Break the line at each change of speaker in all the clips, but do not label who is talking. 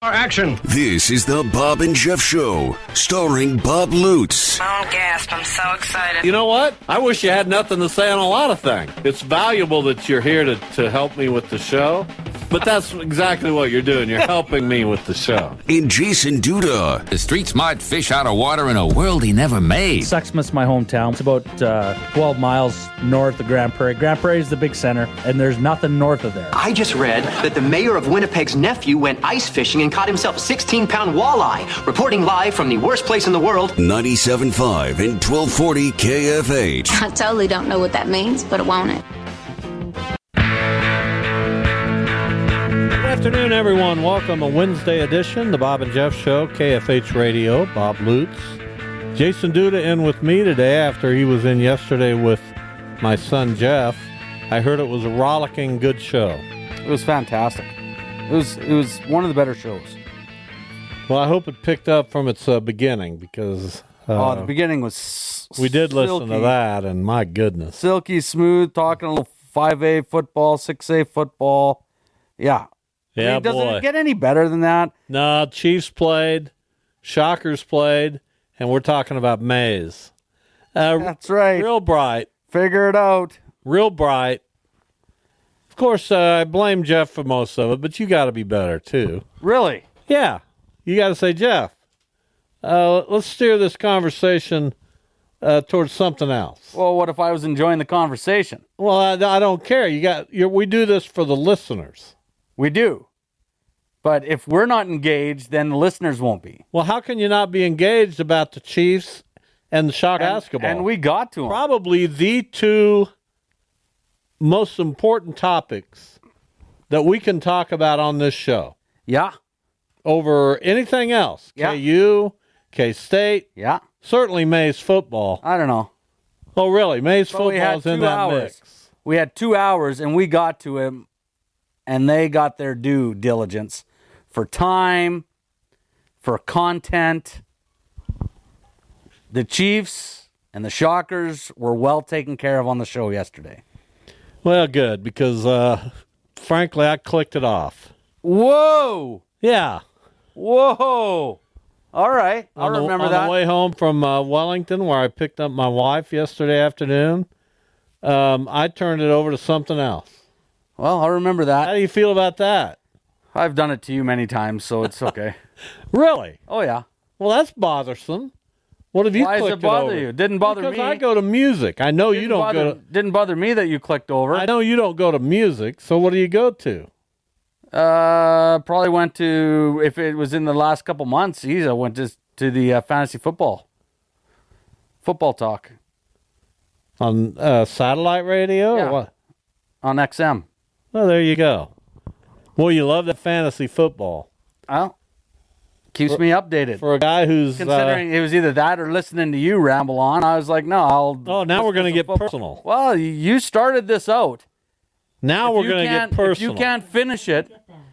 Action.
This is the Bob and Jeff Show, starring Bob Lutz.
Oh, gasp. I'm so excited.
You know what? I wish you had nothing to say on a lot of things. It's valuable that you're here to help me with the show, but that's exactly what you're doing. You're helping me with the show.
And Jason Duda.
The street smart fish out of water in a world he never made.
Sexsmith's my hometown. It's about 12 miles north of Grand Prairie. Grand Prairie is the big center, and there's nothing north of there.
I just read that the mayor of Winnipeg's nephew went ice fishing and caught himself a 16-pound walleye. Reporting live from the worst place in the world.
97.5 and 1240 KFH.
I totally don't know what that means, but I want it.
Good afternoon, everyone. Welcome to Wednesday edition, the Bob and Jeff Show, KFH Radio. Bob Lutz. Jason Duda in with me today after he was in yesterday with my son Jeff. I heard it was a rollicking good show.
It was fantastic. It was one of the better shows.
Well, I hope it picked up from its beginning because...
the beginning was
we did
silky.
listen to that, and my goodness.
Silky smooth, talking a little 5A football, 6A football. Yeah.
Yeah,
I mean, doesn't
boy.
it get any better than that?
No, Chiefs played, Shockers played, and we're talking about Mays.
That's right.
Real bright.
Figure it out.
Real bright. Of course, I blame Jeff for most of it, but you got to be better, too.
Really?
Yeah. You got to say, Jeff, let's steer this conversation towards something else.
Well, what if I was enjoying the conversation?
Well, I don't care. We do this for the listeners.
We do. But if we're not engaged, then the listeners won't be.
Well, how can you not be engaged about the Chiefs and the Shock basketball?
And we got to them.
Probably the two most important topics that we can talk about on this show.
Yeah.
Over anything else.
Yeah.
KU, K-State.
Yeah.
Certainly Mays football.
I don't know.
Oh, really? Mays
But we had
football's in
2
that
hours.
mix.
We had 2 hours, and we got to him, and they got their due diligence for time, for content. The Chiefs and the Shockers were well taken care of on the show yesterday.
Well, good, because frankly, I clicked it off.
Whoa!
Yeah.
Whoa! All right, I'll remember that.
On the way home from Wellington, where I picked up my wife yesterday afternoon, I turned it over to something else.
Well, I'll remember that.
How do you feel about that?
I've done it to you many times, so it's okay.
Really?
Oh, yeah.
Well, that's bothersome. What have you
Why
clicked
does it bother
over?
you? Didn't bother
because
me.
I go to music. I know you don't go to...
Didn't bother me that you clicked over.
I know you don't go to music, so what do you go to?
Probably went to, if it was in the last couple months, I went to the fantasy football talk.
On satellite radio
Yeah.
or what?
On XM.
Well, there you go. Well, you love that fantasy football.
Well, keeps me updated.
For a guy who's...
Considering it was either that or listening to you ramble on, I was like, no, I'll...
Oh, now we're going to get
football.
personal.
Well, you started this out.
Now we're going to get personal.
If you can't finish it...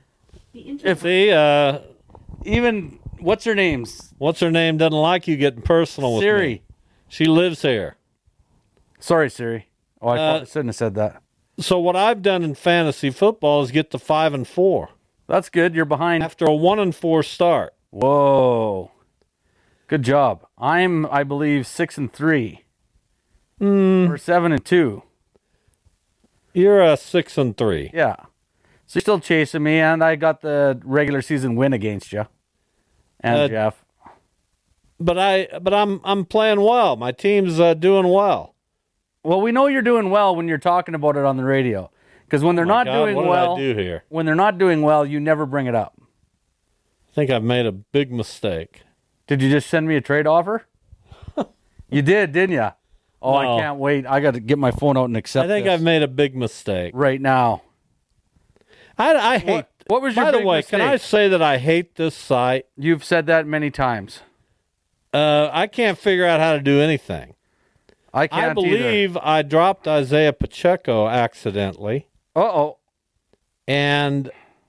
Even... What's her name?
What's her name doesn't like you getting personal with
Siri.
me. She lives here.
Sorry, Siri. Oh, I probably shouldn't have said that.
So what I've done in fantasy football is get to 5-4
That's good. You're behind.
after a 1-4 start.
Whoa. Good job. I'm, I believe, 6-3. Or 7-2.
You're a 6-3.
Yeah. So you're still chasing me, and I got the regular season win against you. And Jeff.
But I'm playing well. My team's doing well.
Well, we know you're doing well when you're talking about it on the radio. Because when they're not doing
what
well,
did I do here?
when they're not doing well, you never bring it up.
I think I've made a big mistake.
Did you just send me a trade offer? You did, didn't you? Oh,
No.
I can't wait. I got to get my phone out and accept
I think
this
I've made a big mistake.
right now.
I hate.
What was your
By the
big
way,
mistake?
can I say that I hate this site?
You've said that many times.
I can't figure out how to do anything.
I can't
I believe I dropped Isaiah Pacheco accidentally,
either. Uh-oh.
and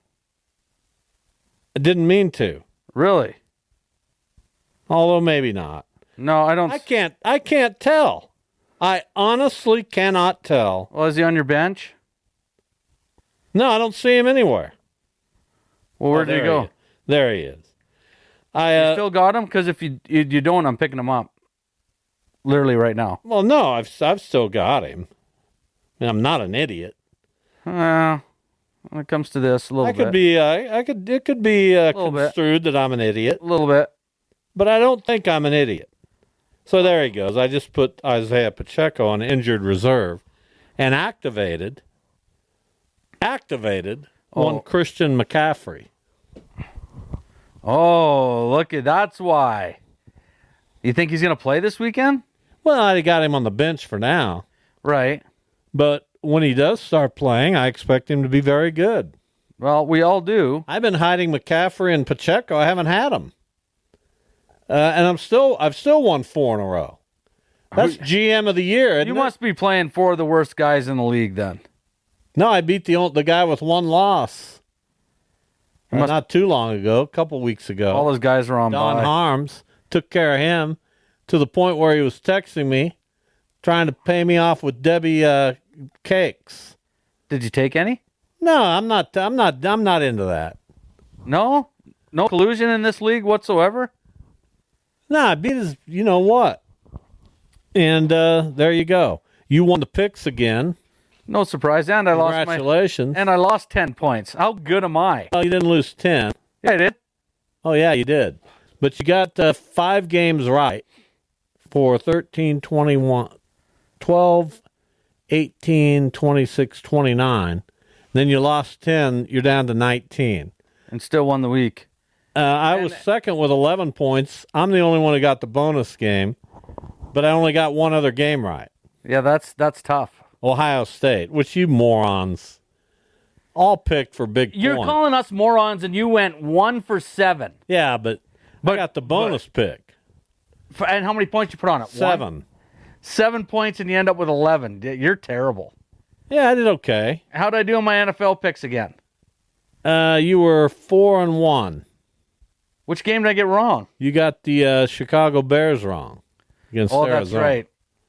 I didn't mean to.
Really?
Although maybe not.
No, I don't.
I can't tell. I honestly cannot tell.
Well, is he on your bench?
No, I don't see him anywhere.
Well, where
Oh,
did he
there
go?
is. There he is.
You still got him? Because if you don't, I'm picking him up. Literally right now.
Well, no, I've still got him. I mean, I'm not an idiot.
When it comes to this, a little bit.
It could be construed that I'm an idiot.
A little bit.
But I don't think I'm an idiot. So there he goes. I just put Isaiah Pacheco on injured reserve and activated one Christian McCaffrey.
Oh, that's why. You think he's going to play this weekend?
Well, I got him on the bench for now.
Right.
But when he does start playing, I expect him to be very good.
Well, we all do.
I've been hiding McCaffrey and Pacheco. I haven't had them. And I've still won 4 in a row. That's GM of the year.
You must be playing 4 of the worst guys in the league then.
No, I beat the guy with 1 loss. Not too long ago, a couple weeks ago.
All those guys are on
Don
bye.
Harms took care of him to the point where he was texting me, trying to pay me off with Debbie cakes.
Did you take any?
No, I'm not into that.
No collusion in this league whatsoever.
No, I beat his. You know what? And there you go. You won the picks again.
No surprise, and I lost.
Congratulations!
And I lost 10 points. How good am I?
Well, you didn't lose 10.
Yeah, I did.
Oh yeah, you did. But you got 5 games right for 13, 21, 12, 18, 26, 29. Then you lost 10. You're down to 19.
And still won the week.
I was second with 11 points. I'm the only one who got the bonus game, but I only got one other game right.
Yeah, that's tough.
Ohio State, which you morons all picked for big
You're
points.
calling us morons, and you went 1 for 7.
Yeah, but I got the bonus pick.
And how many points you put on it?
7.
7 points, and you end up with 11. You're terrible.
Yeah, I did okay.
How'd I do on my NFL picks again?
You were 4-1.
Which game did I get wrong?
You got the Chicago Bears wrong against Arizona.
That's right.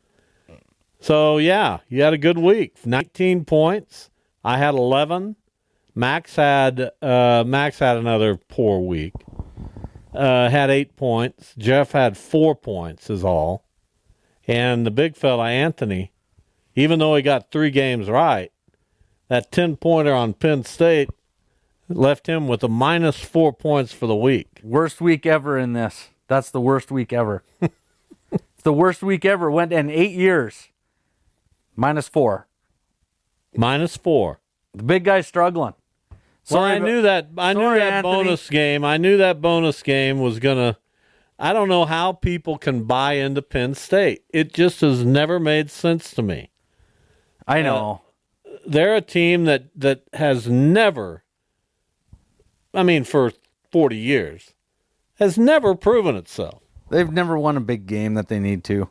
So, yeah, you had a good week. 19 points. I had 11. Max had another poor week. Had 8 points. Jeff had 4 points is all. And the big fella, Anthony, even though he got 3 games right, that 10-pointer on Penn State left him with a minus 4 points for the week.
Worst week ever in this. That's the worst week ever. It's the worst week ever. Went in 8 years. Minus 4.
Minus 4.
The big guy's struggling.
I knew that bonus game. I knew that bonus game was gonna. I don't know how people can buy into Penn State. It just has never made sense to me.
I know.
They're a team that has never. I mean, for 40 years, has never proven itself.
They've never won a big game that they need to.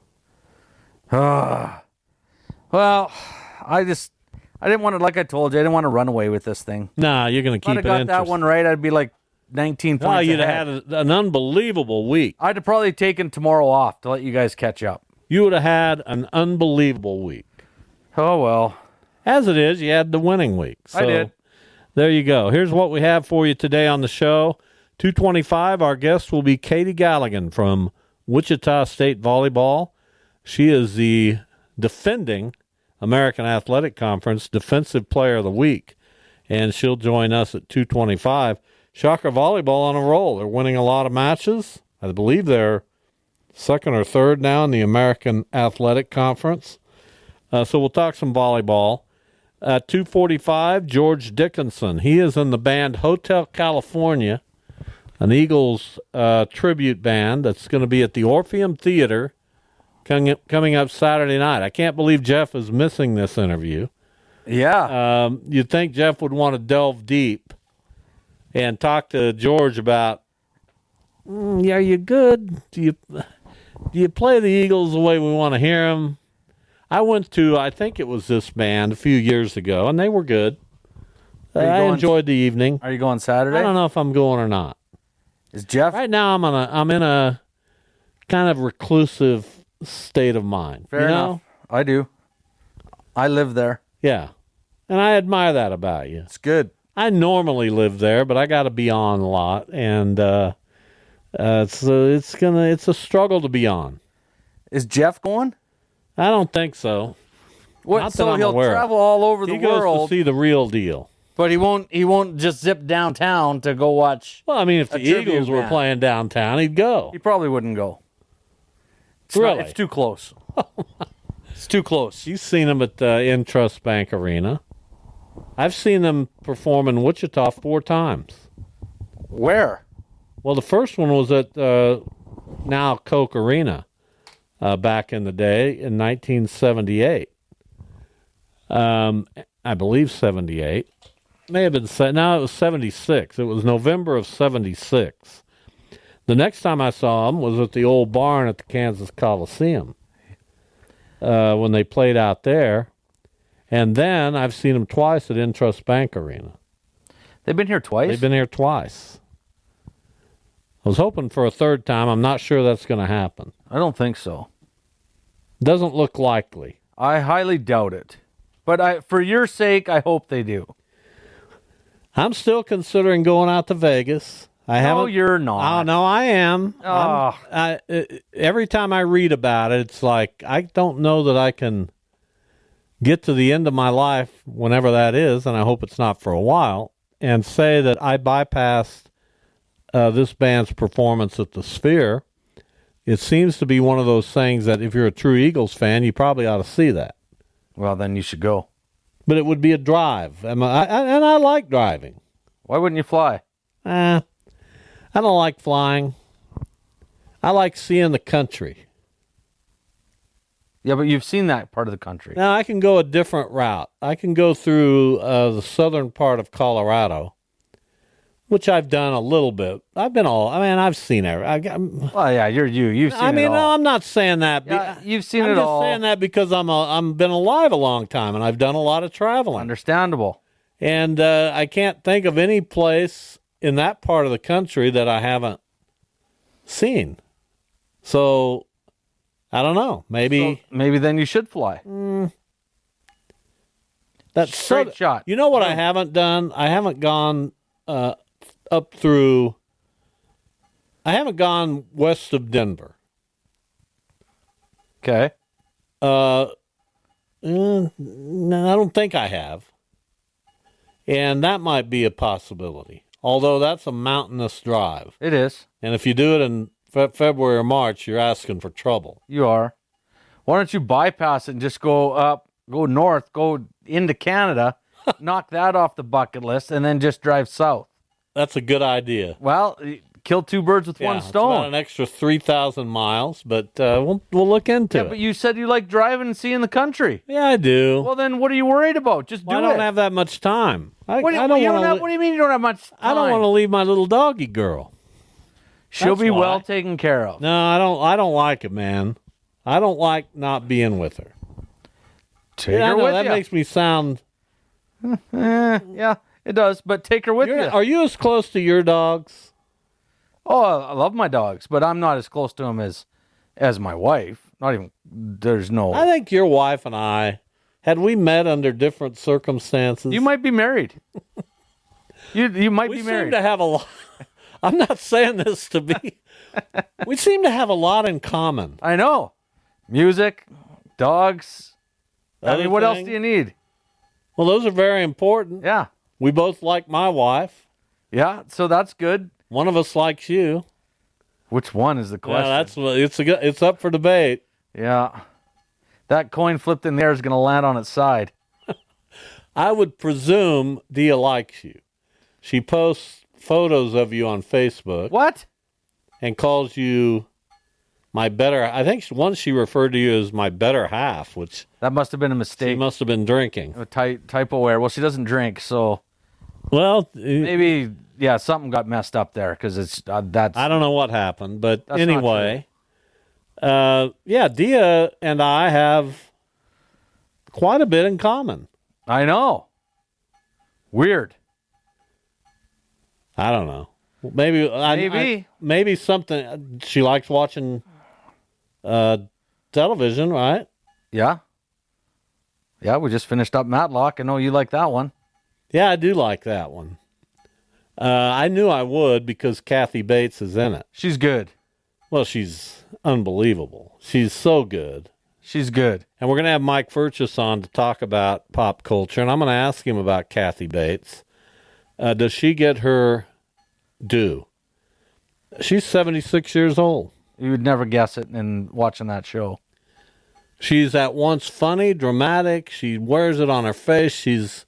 Well, I didn't want to, like I told you, I didn't want to run away with this thing.
Nah, you're going to keep it
If I'd have got that one right, I'd be like 19 points ahead.
You'd have had an unbelievable week.
I'd have probably taken tomorrow off to let you guys catch up.
You would have had an unbelievable week.
Oh, well.
As it is, you had the winning week. So
I did.
There you go. Here's what we have for you today on the show. 2:25, our guest will be Katie Galligan from Wichita State Volleyball. She is the defending American Athletic Conference Defensive Player of the Week, and she'll join us at 2:25. Shocker Volleyball on a roll. They're winning a lot of matches. I believe they're second or third now in the American Athletic Conference. So we'll talk some volleyball. At 2:45, George Dickinson. He is in the band Hotel California, an Eagles tribute band that's going to be at the Orpheum Theater coming up Saturday night. I can't believe Jeff is missing this interview.
Yeah.
You'd think Jeff would want to delve deep and talk to George about, are you good? Do you play the Eagles the way we want to hear them? I went to, I think it was this band a few years ago, and they were good. I enjoyed the evening.
Are you going Saturday?
I don't know if I'm going or not.
Is Jeff?
Right now, I'm in a kind of reclusive state of mind.
Fair enough. I do. I live there.
Yeah. And I admire that about you.
It's good.
I normally live there, but I got to be on a lot, and it's a struggle to be on.
Is Jeff going?
I don't think so.
What?
Not that
So
I'm
he'll
aware of.
travel all over the
He goes
world,
to see the real deal.
but he won't just zip downtown to go watch.
Well, I mean, if the
tribute
Eagles were
band.
playing downtown, he'd go.
He probably wouldn't go.
Really?
It's too close. It's too close.
You've seen them at Intrust Bank Arena. I've seen them perform in Wichita 4 times.
Where?
Well, the first one was at now Coke Arena back in the day in 1978. I believe 78. May have been no, it was 76. It was November of 76. The next time I saw them was at the old barn at the Kansas Coliseum when they played out there. And then I've seen them twice at Intrust Bank Arena.
They've been here twice?
They've been here twice. I was hoping for a third time. I'm not sure that's going to happen.
I don't think so.
Doesn't look likely.
I highly doubt it. But for your sake, I hope they do.
I'm still considering going out to Vegas.
No, you're not.
Oh, no, I am.
Oh.
Every time I read about it, it's like, I don't know that I can get to the end of my life, whenever that is, and I hope it's not for a while, and say that I bypassed this band's performance at the Sphere. It seems to be one of those things that if you're a true Eagles fan, you probably ought to see that.
Well, then you should go.
But it would be a drive, and I like driving.
Why wouldn't you fly?
I don't like flying. I like seeing the country.
Yeah, but you've seen that part of the country.
Now, I can go a different route. I can go through the southern part of Colorado, which I've done a little bit. I've seen it.
Well, yeah, you've seen it all.
No, I'm not saying that.
Yeah, you've seen
I'm
it
just
all.
saying that because I'm been alive a long time, and I've done a lot of traveling.
Understandable.
And I can't think of any place in that part of the country that I haven't seen. So, I don't know. Maybe
then you should fly.
That's
Straight shot.
You know what I haven't done? I haven't gone up through. I haven't gone west of Denver.
Okay.
No, I don't think I have. And that might be a possibility. Although that's a mountainous drive.
It is.
And if you do it in February or March, you're asking for trouble.
You are. Why don't you bypass it and just go north, go into Canada, knock that off the bucket list, and then just drive south?
That's a good idea.
Well, kill two birds with one
It's
stone.
about an extra 3,000 miles, but we'll look into it.
But you said you like driving and seeing the country.
Yeah, I do.
Well, then what are you worried about? Just do
I
it.
don't have that much time.
What do you mean you don't have much time?
I don't want to leave my little doggy girl.
She'll
That's
be
why.
well taken care of.
No, I don't like it, man. I don't like not being with her.
Take
I
her
know
with
that
you.
makes me sound.
Yeah, it does. But take her with you.
Are you as close to your dogs?
Oh, I love my dogs, but I'm not as close to them as my wife. Not even. There's no.
I think your wife and I, had we met under different circumstances,
You might be married. you might
we
be
seem
married.
to have a lot. I'm not saying this to be. We seem to have a lot in common.
I know. Music, dogs. I mean, what else
thing?
do you need?
Well, those are very important.
Yeah.
We both like my wife.
Yeah, so that's good.
One of us likes you.
Which one is the question?
Yeah, it's up for debate.
Yeah. That coin flipped in there is going to land on its side.
I would presume Dia likes you. She posts photos of you on Facebook.
What?
And calls you my better. I think once she referred to you as my better half, which
That must have been a
she
mistake.
must have been drinking.
A typo error. Well, she doesn't drink, so
Well,
maybe something got messed up there because it's that's.
I don't know what happened, but
That's not
anyway, Dia and I have quite a bit in common.
I know. Weird.
I don't know. Maybe maybe something. She likes watching television, right?
Yeah. Yeah, we just finished up Matlock. I know you like that one.
Yeah, I do like that one. I knew I would because Kathy Bates is in it.
She's good.
Well, she's unbelievable. She's so good.
She's good.
And we're going to have Mike Furchess on to talk about pop culture, and I'm going to ask him about Kathy Bates. Does she get her due? She's 76 years old.
You would never guess it in watching that show.
She's at once funny, dramatic. She wears it on her face. She's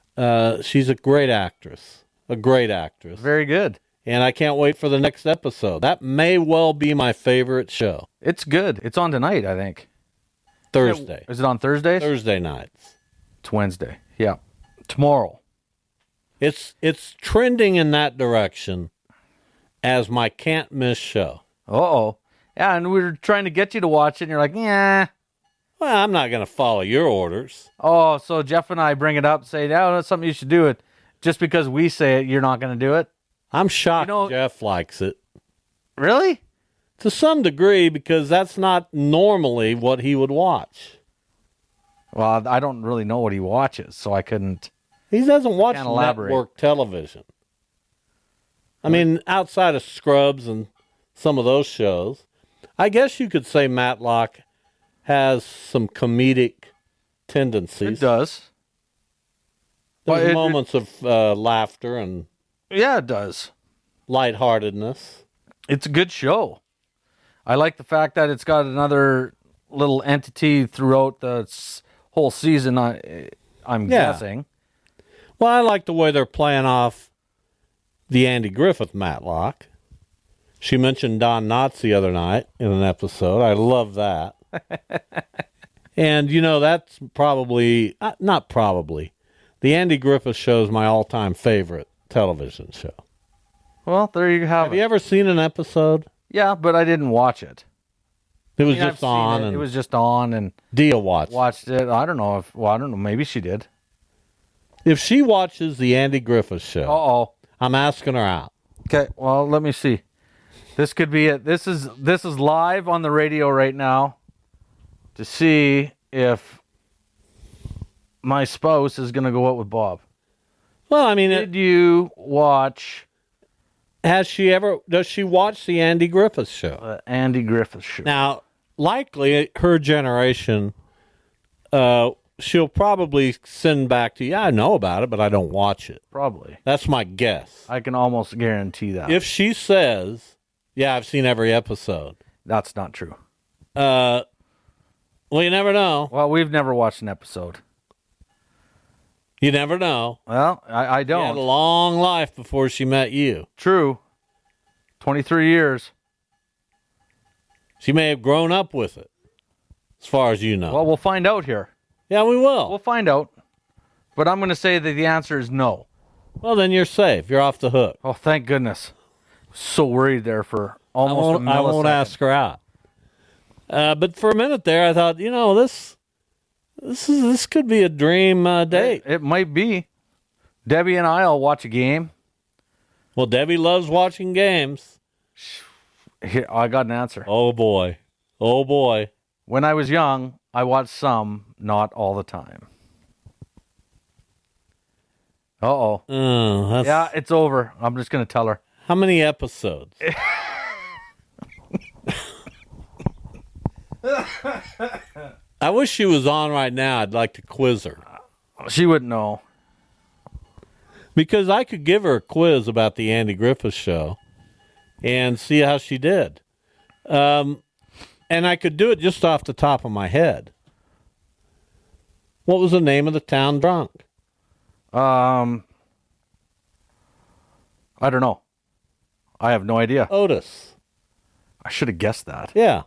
a great actress. A great actress.
Very good.
And I can't wait for the next episode. That may well be my favorite show.
It's good. It's on tonight, I think.
Thursday.
Is it on Thursdays?
Thursday nights.
It's Wednesday. Yeah. Tomorrow.
It's trending in that direction as my can't miss show.
Uh-oh. Yeah, and we were trying to get you to watch it, and you're like, yeah.
Well, I'm not going to follow your orders.
Oh, so Jeff and I bring it up, say, oh, that's something you should do it. Just because we say it, you're not going to do it?
I'm shocked
You know-
Jeff likes it.
Really?
To some degree, because that's not normally what he would watch.
Well, I don't really know what he watches, so I couldn't.
He doesn't watch
Can't elaborate.
network television. I mean, outside of Scrubs and some of those shows, I guess you could say Matlock has some comedic tendencies.
It does.
There's
Well,
moments of laughter and
Yeah, it does.
lightheartedness.
It's a good show. I like the fact that it's got another little entity throughout the whole season, I'm
Yeah.
guessing.
Well, I like the way they're playing off the Andy Griffith Matlock. She mentioned Don Knotts the other night in an episode. I love that. And, you know, that's probably, not probably, the Andy Griffith show is my all-time favorite television show.
Well, there you have
Have
it.
you ever seen an episode?
Yeah, but I didn't watch it.
It was
I mean, I've
just
seen
on,
it.
and
It was just on, and
Dia watched.
watched it. I don't know. Maybe she did.
If she watches the Andy Griffith show,
Uh-oh.
I'm asking her out.
Okay, well, let me see. This could be it. This is live on the radio right now to see if my spouse is going to go out with Bob.
Well, I mean,
Did you watch
does she watch the Andy Griffith show?
the Andy Griffith show?
Now, likely her generation, she'll probably send back to you, I know about it, but I don't watch it.
Probably.
That's my guess.
I can almost guarantee that.
If she says, yeah, I've seen every episode,
That's not true.
well, you never know.
Well, we've never watched an episode.
You never know.
Well, I
She had a
don't.
long life before she met you.
True. 23 years.
She may have grown up with it, as far as you know.
Well, we'll find out here.
yeah, we will.
We'll find out. But I'm going to say that the answer is no.
Well, then you're safe. You're off the hook.
Oh, thank goodness. So worried there for almost a millisecond.
I won't ask her out. But for a minute there, I thought, you know, this could be a dream date.
It might be. Debbie and I'll watch a game.
Well, Debbie loves watching games.
Here, I got an answer.
Oh boy, oh boy.
When I was young, I watched some, not all the time. Uh-oh.
Oh, that's,
Yeah, it's over. I'm just going to tell her.
How many episodes? I wish she was on right now. I'd like to quiz her.
She wouldn't know.
Because I could give her a quiz about the Andy Griffith show and see how she did. And I could do it just off the top of my head. What was the name of the town drunk?
I don't know. I have no idea.
Otis.
I should have guessed that.
Yeah.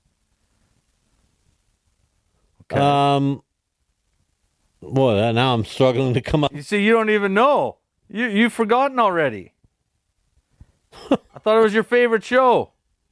Okay.
Boy, now I'm struggling to come up.
You see, you don't even know. You've forgotten already. I thought it was your favorite show.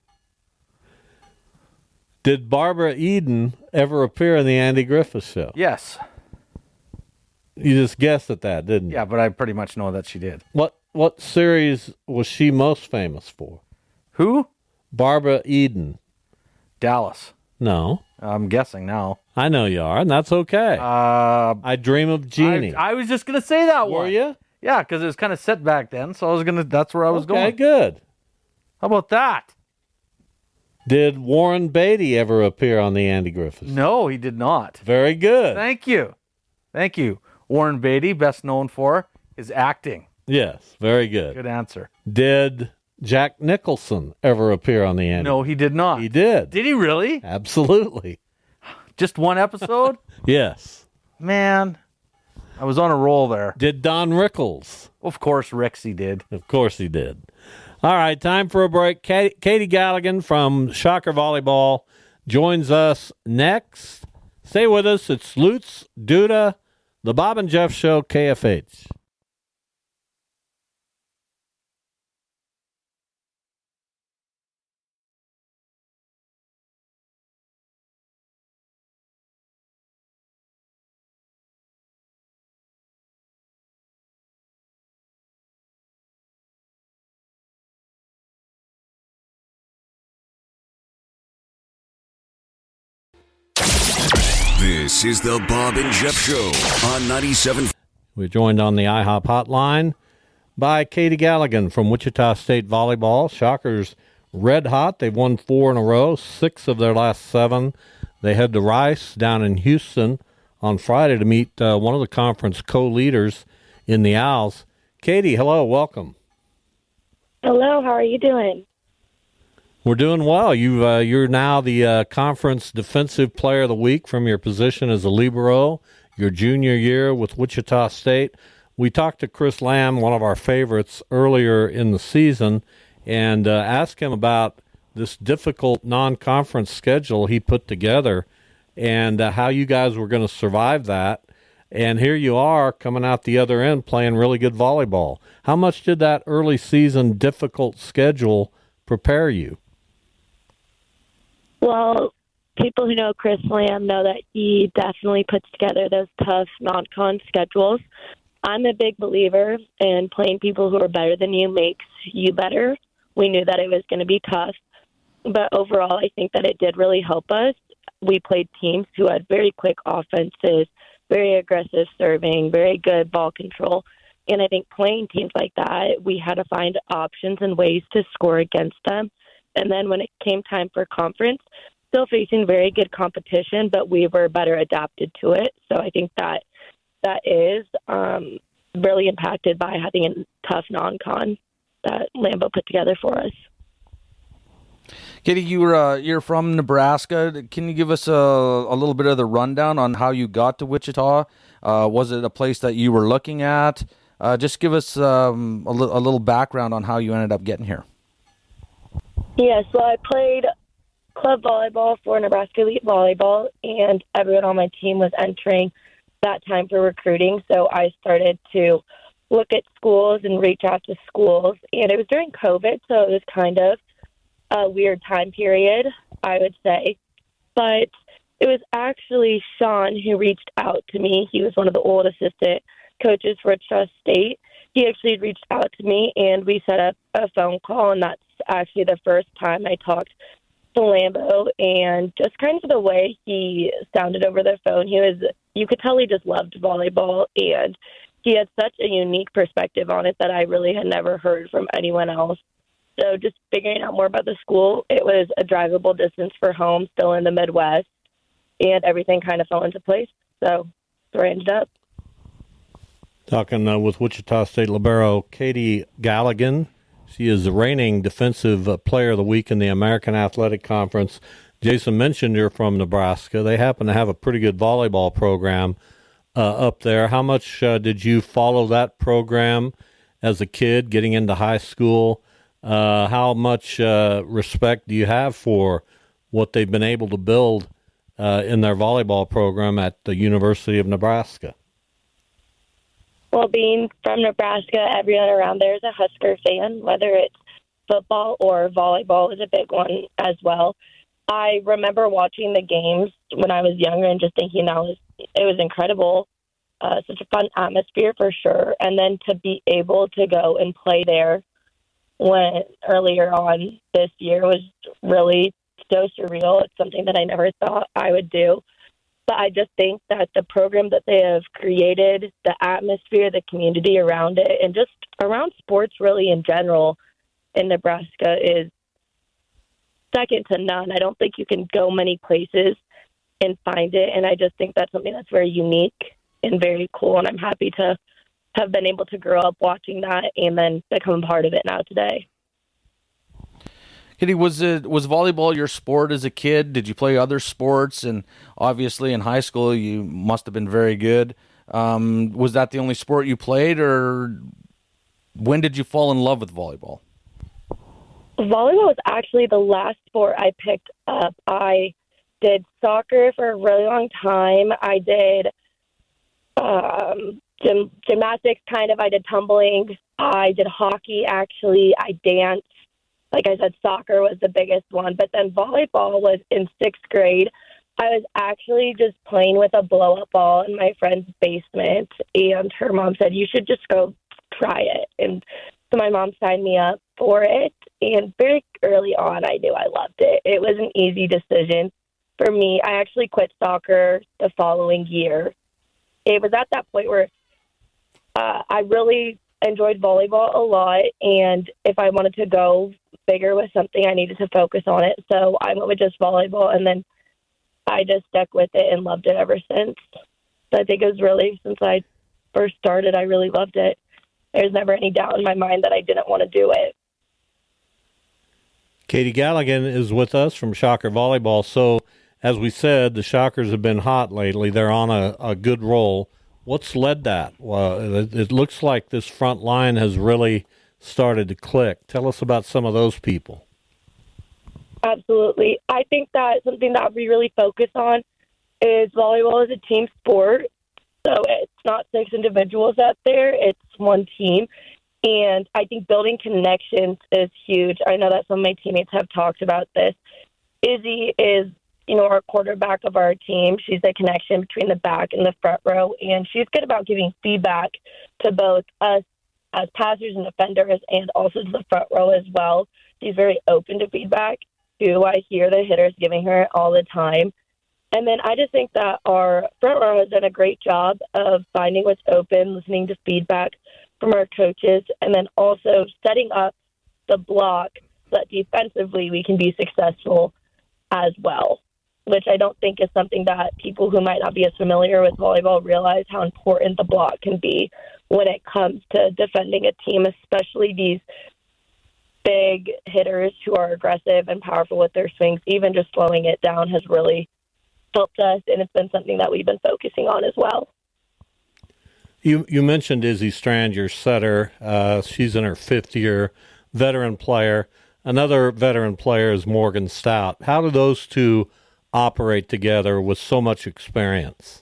Did Barbara Eden ever appear in the Andy Griffith show?
Yes.
You just guessed at that, didn't you?
Yeah, but I pretty much know that she did.
What series was she most famous for?
Who?
Barbara Eden.
Dallas.
No.
I'm guessing now.
I know you are, and that's okay. I Dream of Jeannie.
I was just going to say that one.
Were you?
Yeah, because it was kind of set back then, so I was going to, that's where I was going.
Okay, good.
How about that?
Did Warren Beatty ever appear on the Andy Griffiths?
No, he did not.
Very good.
Thank you. Thank you. Warren Beatty, best known for his acting.
Yes, very good.
Good answer.
Did Jack Nicholson ever appear on the Andy?
No, he did not.
He did.
Did he really?
Absolutely.
Just one episode?
Yes.
Man, I was on a roll there.
Did Don Rickles?
Of course, Rixie did.
Of course he did. All right, time for a break. Katie Galligan from Shocker Volleyball joins us next. Stay with us. It's Lutz, Duda, the Bob and Jeff Show, KFH.
This is the Bob and Jeff Show on 97.
We're joined on the IHOP hotline by Katie Galligan from Wichita State Volleyball. Shockers red hot. They've won 4 in a row, 6 of their last 7. They head to Rice down in Houston on Friday to meet one of the conference co-leaders in the Owls. Katie, hello, welcome.
Hello, how are you doing?
We're doing well. You're now the conference defensive player of the week from your position as a libero, your junior year with Wichita State. We talked to Chris Lamb, one of our favorites, earlier in the season, and asked him about this difficult non-conference schedule he put together and how you guys were going to survive that. And here you are coming out the other end playing really good volleyball. How much did that early season difficult schedule prepare you?
Well, people who know Chris Lamb know that he definitely puts together those tough non-con schedules. I'm a big believer in playing people who are better than you makes you better. We knew that it was going to be tough, but overall, I think that it did really help us. We played teams who had very quick offenses, very aggressive serving, very good ball control. And I think playing teams like that, we had to find options and ways to score against them. And then when it came time for conference, still facing very good competition, but we were better adapted to it. So I think that is really impacted by having a tough non-con that Lambeau put together for us.
Katie, you're from Nebraska. Can you give us a little bit of the rundown on how you got to Wichita? Was it a place that you were looking at? Just give us a little background on how you ended up getting here.
Yes, well, I played club volleyball for Nebraska Elite Volleyball, and everyone on my team was entering that time for recruiting. So I started to look at schools and reach out to schools. And it was during COVID, so it was kind of a weird time period, I would say. But it was actually Sean who reached out to me. He was one of the old assistant coaches for Wichita State. He actually reached out to me, and we set up a phone call, and that's actually the first time I talked to Lambeau. And just kind of the way he sounded over the phone, you could tell he just loved volleyball, and he had such a unique perspective on it that I really had never heard from anyone else. So just figuring out more about the school, it was a drivable distance for home, still in the Midwest, and everything kind of fell into place. So that's where I ended up.
Talking with Wichita State libero Katie Galligan. She is the reigning defensive player of the week in the American Athletic Conference. Jason mentioned you're from Nebraska. They happen to have a pretty good volleyball program up there. How much did you follow that program as a kid getting into high school? How much respect do you have for what they've been able to build in their volleyball program at the University of Nebraska?
Well, being from Nebraska, everyone around there is a Husker fan, whether it's football or volleyball is a big one as well. I remember watching the games when I was younger and just thinking it was incredible, such a fun atmosphere for sure. And then to be able to go and play there earlier on this year was really so surreal. It's something that I never thought I would do. But I just think that the program that they have created, the atmosphere, the community around it, and just around sports really in general in Nebraska is second to none. I don't think you can go many places and find it. And I just think that's something that's very unique and very cool. And I'm happy to have been able to grow up watching that and then become a part of it now today.
Kitty, was volleyball your sport as a kid? Did you play other sports? And obviously in high school you must have been very good. Was that the only sport you played, or when did you fall in love with volleyball?
Volleyball was actually the last sport I picked up. I did soccer for a really long time. I did gymnastics, kind of. I did tumbling. I did hockey, actually. I danced. Like I said, soccer was the biggest one. But then volleyball was in 6th grade. I was actually just playing with a blow-up ball in my friend's basement, and her mom said, you should just go try it. And so my mom signed me up for it, and very early on, I knew I loved it. It was an easy decision for me. I actually quit soccer the following year. It was at that point where I really enjoyed volleyball a lot, and if I wanted to go bigger with something, I needed to focus on it. So I went with just volleyball, and then I just stuck with it and loved it ever since. So I think it was really, since I first started, I really loved it. There's never any doubt in my mind that I didn't want to do it.
Katie Galligan is with us from Shocker Volleyball. So, as we said, the Shockers have been hot lately. They're on a good roll. What's led that? Well, it looks like this front line has really started to click. Tell us about some of those people.
Absolutely. I think that something that we really focus on is volleyball is a team sport. So it's not 6 individuals out there. It's one team. And I think building connections is huge. I know that some of my teammates have talked about this. Izzy is, our quarterback of our team. She's the connection between the back and the front row. And she's good about giving feedback to both us as passers and defenders and also to the front row as well. She's very open to feedback, too. I hear the hitters giving her all the time. And then I just think that our front row has done a great job of finding what's open, listening to feedback from our coaches, and then also setting up the block so that defensively we can be successful as well, which I don't think is something that people who might not be as familiar with volleyball realize how important the block can be when it comes to defending a team, especially these big hitters who are aggressive and powerful with their swings. Even just slowing it down has really helped us, and it's been something that we've been focusing on as well.
You mentioned Izzy Strand, your setter. She's in her 5th year, veteran player. Another veteran player is Morgan Stout. How do those two operate together with so much experience?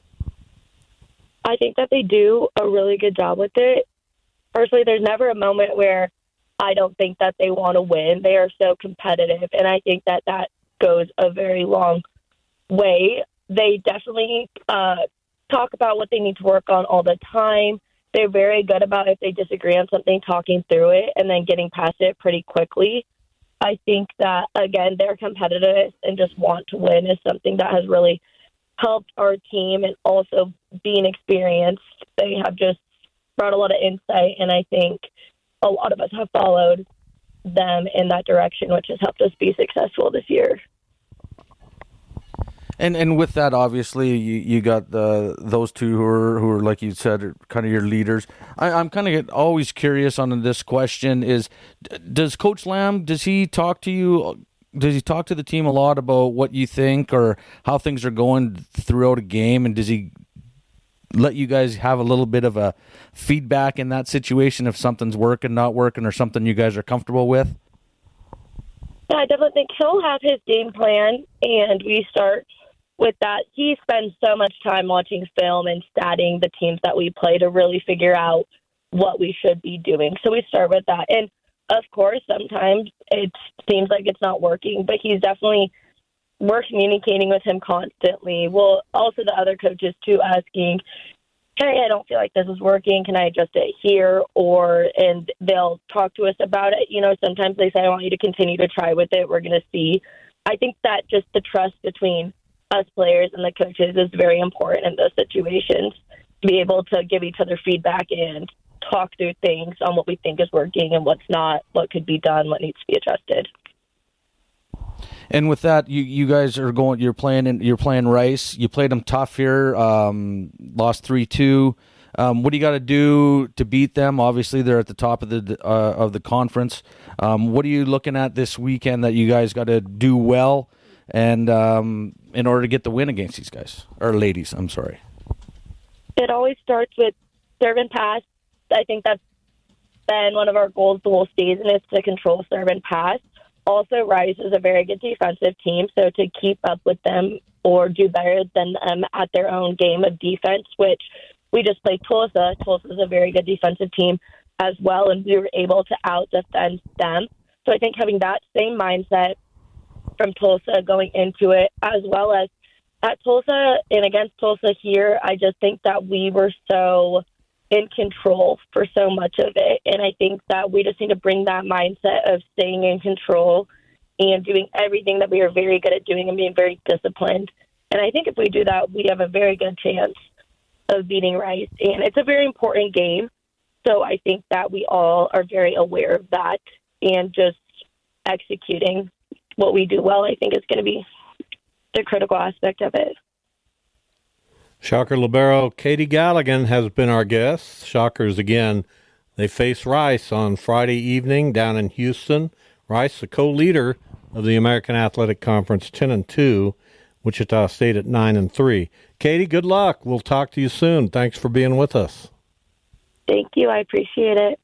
I think that they do a really good job with it. Personally, there's never a moment where I don't think that they want to win. They are so competitive, and I think that that goes a very long way. They definitely talk about what they need to work on all the time. They're very good about, if they disagree on something, talking through it and then getting past it pretty quickly. I think that, again, their competitiveness and just want to win is something that has really helped our team, and also being experienced. They have just brought a lot of insight, and I think a lot of us have followed them in that direction, which has helped us be successful this year.
And with that, obviously, you got those two who are, like you said, are kind of your leaders. I'm kind of always curious on this question is, does Coach Lamb, does he talk to you? Does he talk to the team a lot about what you think or how things are going throughout a game? And does he let you guys have a little bit of a feedback in that situation if something's working, not working, or something you guys are comfortable with?
Yeah, I definitely think he'll have his game plan, and we start with that. He spends so much time watching film and studying the teams that we play to really figure out what we should be doing. So we start with that. And, of course, sometimes it seems like it's not working, but we're communicating with him constantly. Well, also the other coaches, too, asking, hey, I don't feel like this is working. Can I adjust it here? And they'll talk to us about it. Sometimes they say, I want you to continue to try with it. We're going to see I think that just the trust between us players and the coaches is very important in those situations, to be able to give each other feedback and talk through things on what we think is working and what's not, what could be done, what needs to be adjusted.
And with that, you guys are going. You're playing Rice. You played them tough here. Lost 3-2. What do you got to do to beat them? Obviously, they're at the top of the conference. What are you looking at this weekend that you guys got to do well, and in order to get the win against these guys or ladies? I'm sorry.
It always starts with serve and pass. I think that's been one of our goals the whole season, is to control serve and pass. Also, Rice is a very good defensive team, so to keep up with them or do better than them at their own game of defense, which we just played Tulsa. Tulsa is a very good defensive team as well, and we were able to out-defend them. So I think having that same mindset from Tulsa going into it, as well as at Tulsa and against Tulsa here, I just think that we were so in control for so much of it. And I think that we just need to bring that mindset of staying in control and doing everything that we are very good at doing and being very disciplined. And I think if we do that, we have a very good chance of beating Rice. And it's a very important game. So I think that we all are very aware of that, and just executing what we do well, I think, is going to be the critical aspect of it.
Shocker libero Katie Galligan has been our guest. Shockers, again, they face Rice on Friday evening down in Houston. Rice, the co-leader of the American Athletic Conference, 10-2. Wichita State at 9-3. Katie, good luck. We'll talk to you soon. Thanks for being with us.
Thank you. I appreciate it.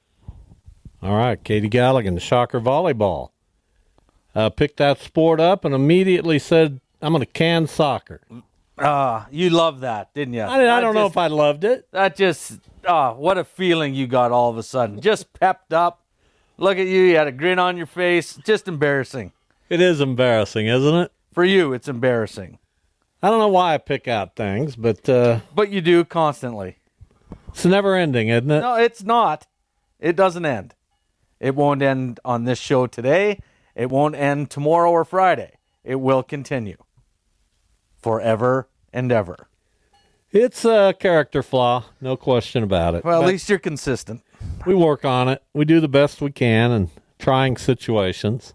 All right, Katie Galligan, the Shocker volleyball. Picked that sport up and immediately said, I'm going to can soccer.
You loved that, didn't you?
I don't know if I loved it.
That just, what a feeling you got all of a sudden. Just pepped up. Look at you. You had a grin on your face. Just embarrassing.
It is embarrassing, isn't it?
For you, it's embarrassing.
I don't know why I pick out things, but
you do constantly.
It's never ending, isn't it?
No, it's not. It doesn't end. It won't end on this show today. It won't end tomorrow or Friday. It will continue forever and ever.
It's a character flaw, no question about it.
Well, at least you're consistent.
We work on it. We do the best we can in trying situations.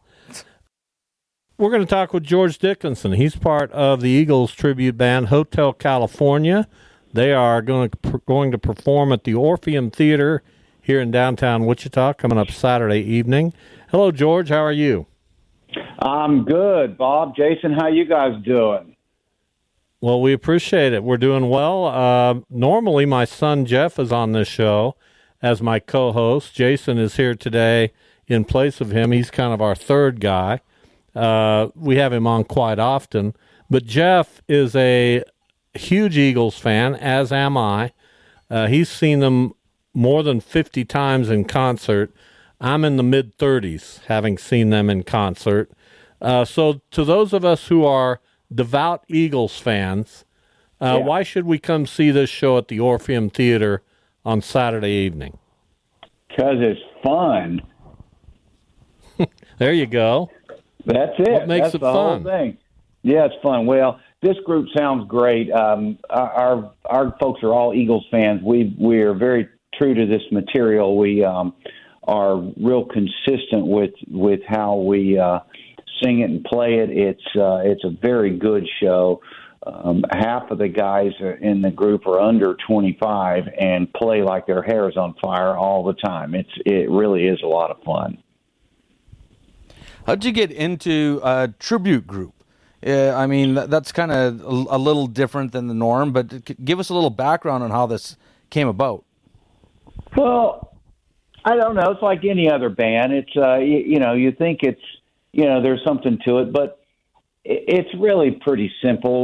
We're going to talk with George Dickinson. He's part of the Eagles tribute band Hotel California. They are going to perform at the Orpheum Theater here in downtown Wichita coming up Saturday evening. Hello, George. How are you?
I'm good, Bob. Jason, how you guys doing?
Well, we appreciate it. We're doing well. Normally, my son Jeff is on this show as my co-host. Jason is here today in place of him. He's kind of our third guy. We have him on quite often. But Jeff is a huge Eagles fan, as am I. He's seen them more than 50 times in concert. I'm in the mid-30s, having seen them in concert. So to those of us who are devout Eagles fans, why should we come see this show at the Orpheum Theater on Saturday evening?
Because it's fun.
There you go.
That's it.
What makes
That's
it
the
fun?
Whole thing. Yeah, it's fun. Well, this group sounds great. Our folks are all Eagles fans. We are very true to this material. We are real consistent with how we sing it and play it. It's a very good show. Half of the guys in the group are under 25 and play like their hair is on fire all the time. It really is a lot of fun.
How'd you get into a tribute group? I mean, that's kind of a little different than the norm, but give us a little background on how this came about.
Well, I don't know. It's like any other band. It's, you think it's, there's something to it, but it's really pretty simple.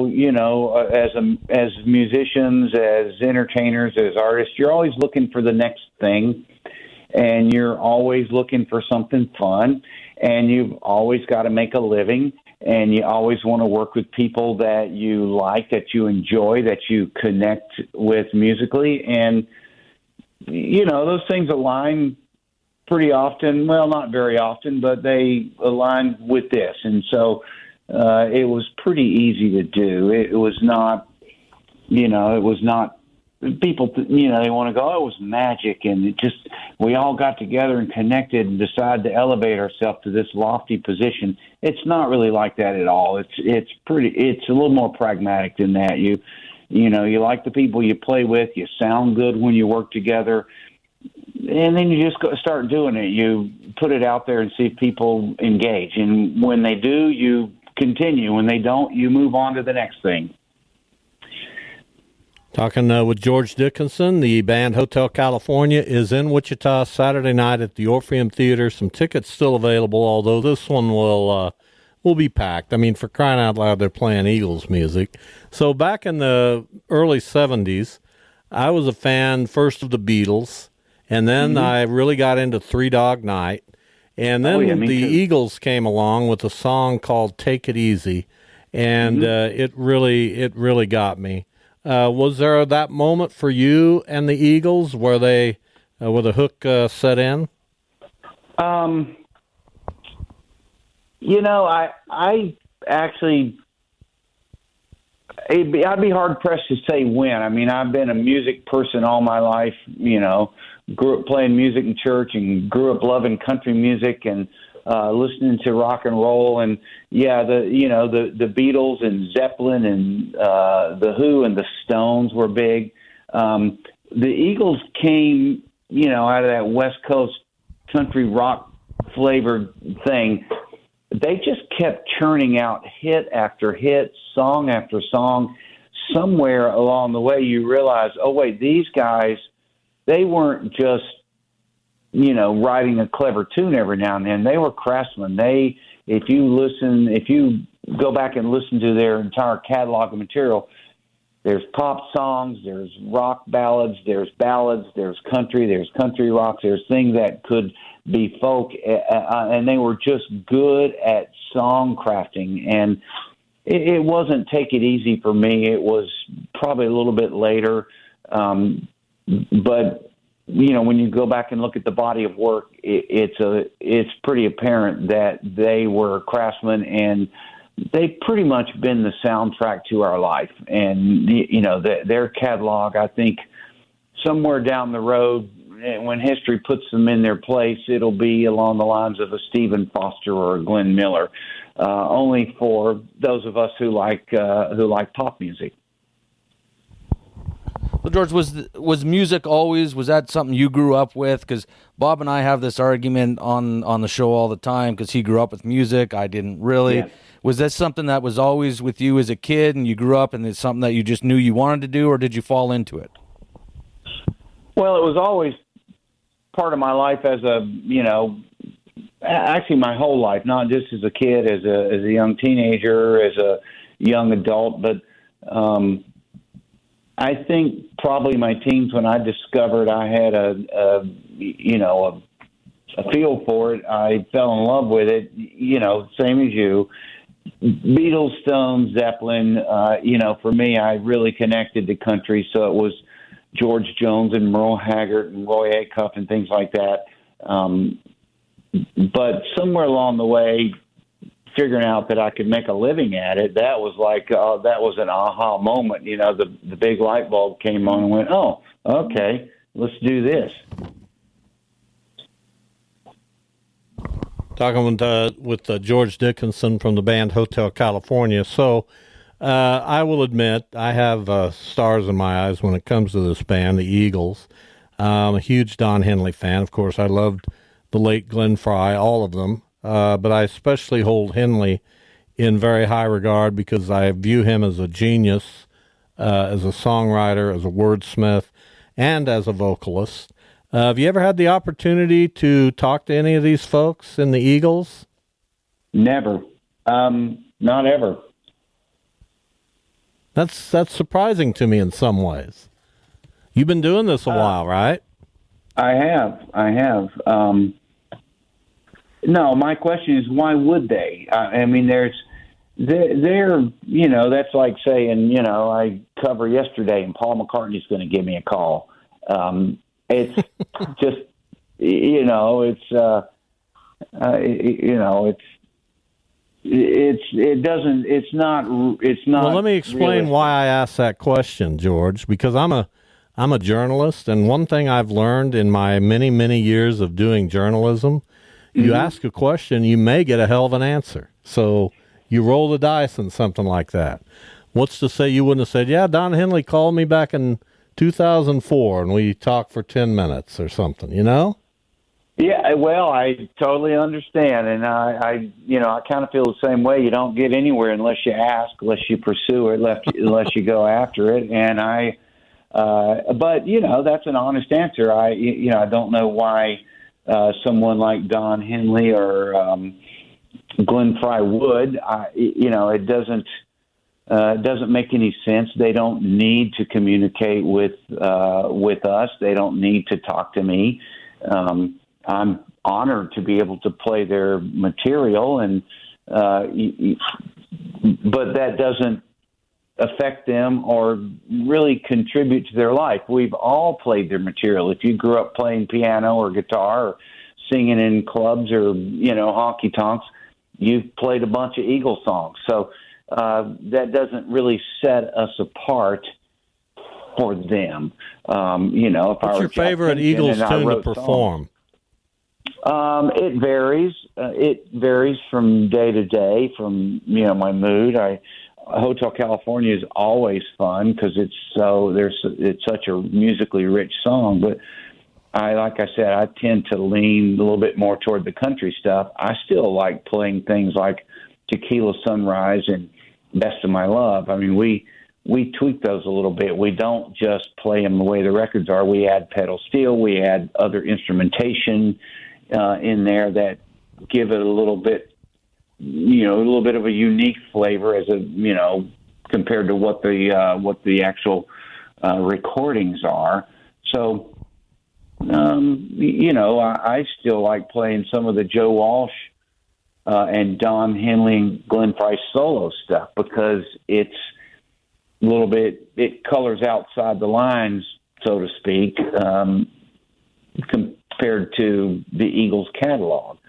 As musicians, as entertainers, as artists, you're always looking for the next thing, and you're always looking for something fun, and you've always got to make a living, and you always want to work with people that you like, that you enjoy, that you connect with musically, and those things align pretty often. Well, not very often, but they aligned with this, and so it was pretty easy to do. It was not, it was not. People, they want to go, oh, it was magic, and it just, we all got together and connected and decided to elevate ourselves to this lofty position. It's not really like that at all. It's a little more pragmatic than that. You like the people you play with, you sound good when you work together, and then you just start doing it. You put it out there and see if people engage, and when they do, you continue. When they don't, you move on to the next thing.
Talking with George Dickinson. The band Hotel California is in Wichita Saturday night at the Orpheum Theater. Some tickets still available, although this one will be packed. I mean, for crying out loud, they're playing Eagles music. So back in the early 70s, I was a fan first of the Beatles, and then I really got into Three Dog Night. And then the Eagles came along with a song called Take It Easy, and it really got me. Was there that moment for you and the Eagles where the hook set in?
I actually, I'd be hard pressed to say when. I mean, I've been a music person all my life. Grew up playing music in church and grew up loving country music and listening to rock and roll, and the Beatles and Zeppelin and the Who and the Stones were big. The Eagles came, out of that West Coast country rock flavored thing. They just kept churning out hit after hit, song after song. Somewhere along the way, you realize, oh wait, these guys, they weren't just writing a clever tune every now and then. They were craftsmen. If you go back and listen to their entire catalog of material, there's pop songs, there's rock ballads, there's country rock, there's things that could be folk, and they were just good at song crafting. And it wasn't Take It Easy for me. It was probably a little bit later, but when you go back and look at the body of work, it's pretty apparent that they were craftsmen, and they've pretty much been the soundtrack to our life. And their catalog, I think, somewhere down the road, when history puts them in their place, it'll be along the lines of a Stephen Foster or a Glenn Miller. Only for those of us who like pop music.
So George, was music always, was that something you grew up with? Because Bob and I have this argument on the show all the time, because he grew up with music. I didn't really. Yeah. Was that something that was always with you as a kid, and you grew up and it's something that you just knew you wanted to do, or did you fall into it?
Well, it was always part of my life as actually my whole life, not just as a kid, as a young teenager, as a young adult, but I think probably my teens, when I discovered I had a feel for it, I fell in love with it, same as you. Beatles, Stones, Zeppelin, for me, I really connected to country, so it was George Jones and Merle Haggard and Roy Acuff and things like that. But somewhere along the way, figuring out that I could make a living at it, that was like, that was an aha moment. The big light bulb came on and went, oh, okay, let's do this.
Talking with George Dickinson from the band Hotel California. So I will admit I have stars in my eyes when it comes to this band, the Eagles. I'm a huge Don Henley fan. Of course, I loved the late Glenn Frey, all of them. But I especially hold Henley in very high regard because I view him as a genius, as a songwriter, as a wordsmith, and as a vocalist. Have you ever had the opportunity to talk to any of these folks in the Eagles?
Never. Not ever.
That's surprising to me in some ways. You've been doing this a while, right?
I have. No, my question is, why would they? I mean, they're that's like saying, I cover yesterday and Paul McCartney's going to give me a call. It's just, you know, it's not.
Well, let me explain
realistic.
why I asked that question, George, because I'm a journalist, and one thing I've learned in my many, many years of doing journalism, you ask a question, you may get a hell of an answer. So you roll the dice on something like that. What's to say you wouldn't have said, yeah, Don Henley called me back in 2004 and we talked for 10 minutes or something, you know?
Yeah, well, I totally understand, and I kind of feel the same way. You don't get anywhere unless you ask, unless you pursue it, unless you go after it. And but that's an honest answer. I don't know why someone like Don Henley or Glenn Fry would. It doesn't make any sense. They don't need to communicate with us. They don't need to talk to me. I'm honored to be able to play their material, but that doesn't affect them or really contribute to their life. We've all played their material. If you grew up playing piano or guitar or singing in clubs or honky tonks, you've played a bunch of Eagles songs. So that doesn't really set us apart for them.
What's your favorite Eagles tune to perform?
It varies. It varies from day to day, from my mood. Hotel California is always fun because it's such a musically rich song. But like I said, I tend to lean a little bit more toward the country stuff. I still like playing things like Tequila Sunrise and Best of My Love. I mean, we tweak those a little bit. We don't just play them the way the records are. We add pedal steel. We add other instrumentation in there that give it a little bit of a unique flavor compared to what the actual recordings are. So, I still like playing some of the Joe Walsh and Don Henley and Glenn Fry solo stuff because it's a little bit, it colors outside the lines, so to speak, compared to the Eagles catalog.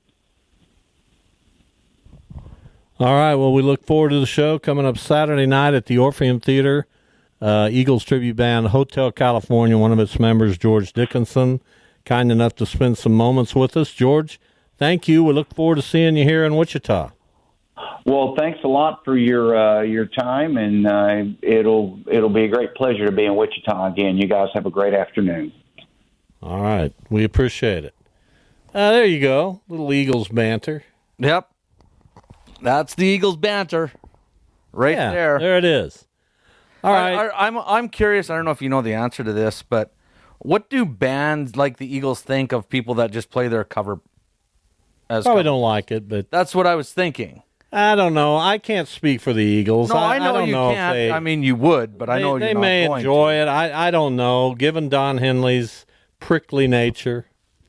All right, well, we look forward to the show coming up Saturday night at the Orpheum Theater. Eagles tribute band Hotel California, one of its members, George Dickinson, kind enough to spend some moments with us. George, thank you. We look forward to seeing you here in Wichita.
Well, thanks a lot for your time, and it'll be a great pleasure to be in Wichita again. You guys have a great afternoon.
All right, we appreciate it. There you go, little Eagles banter.
Yep, that's the Eagles banter, right there.
There it is. All right,
I'm curious. I don't know if you know the answer to this, but what do bands like the Eagles think of people that just play their cover?
Probably don't like it, but
that's what I was thinking.
I don't know. I can't speak for the Eagles.
No, I know
don't
you
know
can't.
if
I mean, you would, but I know
they
you're not
may
going
enjoy
to.
it. I don't know. Given Don Henley's prickly nature,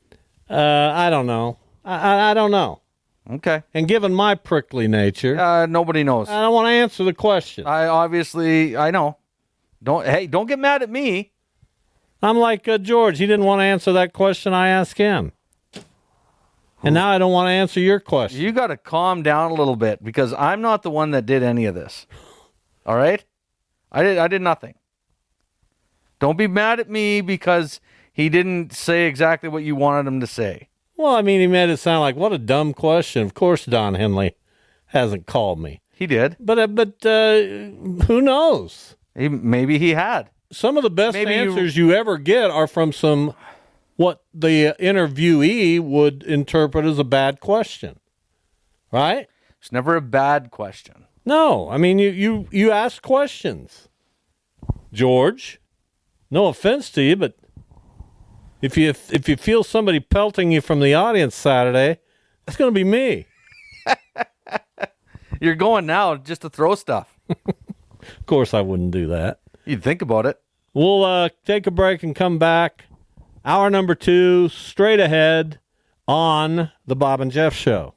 I don't know. I don't know.
Okay.
And given my prickly nature,
nobody knows.
I don't want to answer the question.
I know. Don't get mad at me.
I'm like George. He didn't want to answer that question I asked him. And now I don't want to answer your question.
You got to calm down a little bit because I'm not the one that did any of this. All right? I did nothing. Don't be mad at me because he didn't say exactly what you wanted him to say.
Well, I mean, he made it sound like, what a dumb question. Of course Don Henley hasn't called me.
He did.
But who knows?
Maybe he had.
Some of the best answers you ever get are from what the interviewee would interpret as a bad question, right?
It's never a bad question.
No, I mean, you ask questions, George. No offense to you, but if you feel somebody pelting you from the audience Saturday, it's going to be me.
You're going now just to throw stuff.
Of course I wouldn't do that.
You'd think about it.
We'll take a break and come back. Hour number 2, straight ahead on the Bob and Jeff Show.